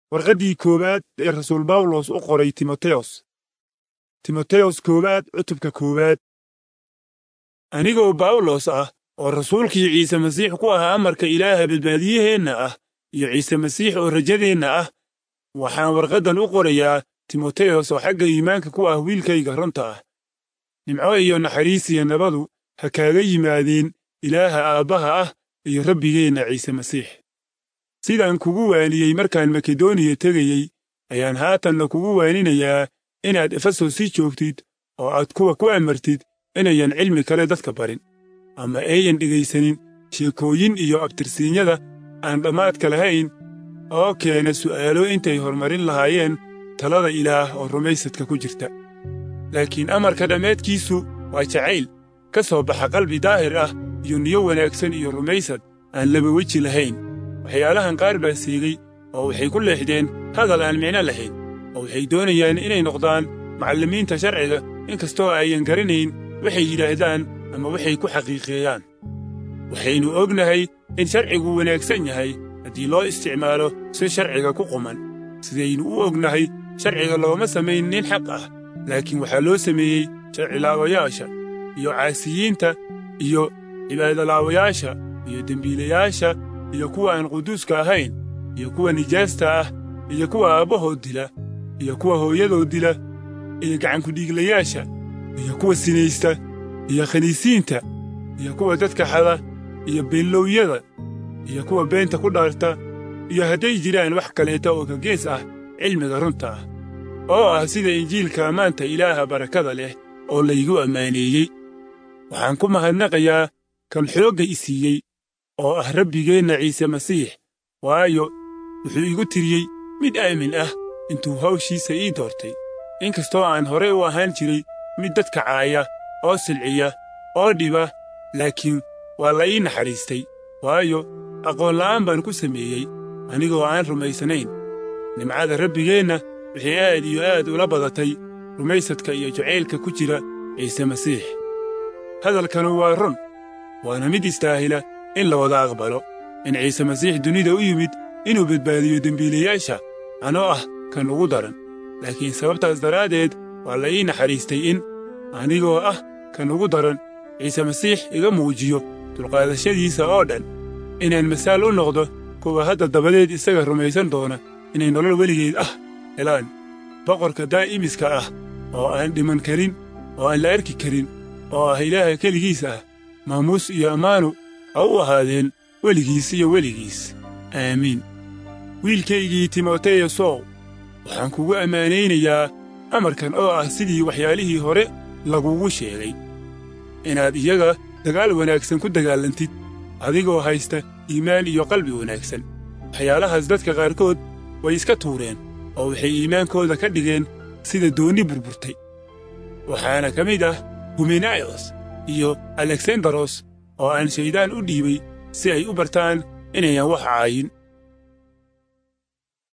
warqaddii koowaad ee rasuul bawlos u qoray timoteos koowaad cutubka koowaad. anigoo bawlos ah oo rasuulkii ciise masiix ku ahaa amarka ilaaha badbaadiyaheenna ah iyo ciise masiix oo rajadeenna ah, waxaan warqaddan u qorayaa timoteos oo xagga iimaanka ku ah wiilkayga runta ah. nimco iyo naxariis iyo nabadu ha kaaga yimaadeen ilaaha aabbaha ah iyo rabbigeenna ciise masiix. sidaan kugu waaniyey markaan makedoniya tegayey ayaan haatanna kugu waaninayaa inaad efesos sii joogtid oo aad kuwa ku amartid inayan cilmi kale dadka barin, ama ayan dhegaysanin sheekooyin iyo abtirsiinyada aan dhammaadka lahayn oo keena su'aalo intay horumarin lahaayeen talada ilaah oo rumaysadka ku jirta. laakiin amarka dhammaadkiisu waa jacayl ka soo baxa qalbi daahir ah iyo niyo wanaagsan iyo rumaysad aan laba weji lahayn. waxyaalahan qaar baa seegay oo waxay ku leexdeen hadal aan micno lahayn, oo waxay doonayaan inay noqdaan macallimiinta sharciga inkastoo ayan garanayn waxay yidhaahdaan ama waxay ku xaqiiqeeyaan. waxaynu ognahay in sharcigu wanaagsan yahay haddii loo isticmaalo si sharciga ku quman. sidaynu u ognahay sharciga looma samayn nin xaq ah, laakiin waxaa loo sameeyey sharcilaawayaasha iyo caasiyiinta iyo cibaadolaawayaasha iyo dembiilayaasha iyo kuwa aan quduuska ahayn iyo kuwa nijaasta ah iyo kuwa aabbahood dila iyo kuwa hooyadood dila iyo gacankudhiiglayaasha iyo kuwa sinaysta iyo khaniisiinta iyo kuwa dadka xada iyo beenlowyada iyo kuwa beenta ku dhaarta, iyo hadday jiraan wax kaleeta oo ka gees ah cilmiga runta ah oo ah sida injiilka ammaanta ilaaha barakada leh oo laygu ammaaneeyey. waxaan ku mahadnaqayaa kan xoogga i siiyey oo ah rabbigeenna ciise masiix, waayo wuxuu igu tiriyey mid aamin ah intuu hawshiisa ii doortay. inkastoo aan hore u ahaan jiray mid dadka caaya oo silciya oo dhiba, laakiin waa la ii naxariistay, waayo aqoonla'aan baan ku sameeyey anigoo aan rumaysanayn. nimcada rabbigeenna waxay aad iyo aad ula badatay rumaysadka iyo jacaylka ku jira ciise masiix. hadalkanu waa run, waana mid istaahila in la wada aqbalo in ciise masiix dunida u yimid inuu badbaadiyo dembiilayaasha anoo ah kan ugu daran. laakiin sababtaas daraaddeed waa la ii naxariistay in anigoo ah kan ugu daran ciise masiix iga muujiyo dulqaadashadiisa oo dhan, inaan masaal u noqdo kuwa hadda dabadeed isaga rumaysan doona inay nolol weligeed ah helaan. boqorka daa'imiska ah oo aan dhiman karin oo aan la arki karin oo ah ilaaha keligiis ah, maamuus iyo ammaanu ha u ahaadeen weligiis iyo weligiis. aamiin. wiilkaygii timoteyosow, waxaan kugu ammaanaynayaa amarkan oo ah sidii waxyaalihii hore lagugu sheegay, inaad iyaga dagaal wanaagsan ku dagaalantid adigoo haysta iimaan iyo qalbi wanaagsan. waxyaalahaas dadka qaarkood way iska tuureen oo waxay iimaankooda ka dhigeen sida doonni burburtay. waxaana ka mid ah humenayos iyo aleksandaros oo aan shayddaan u dhiibay si ay u bartaan inayan wax caayin.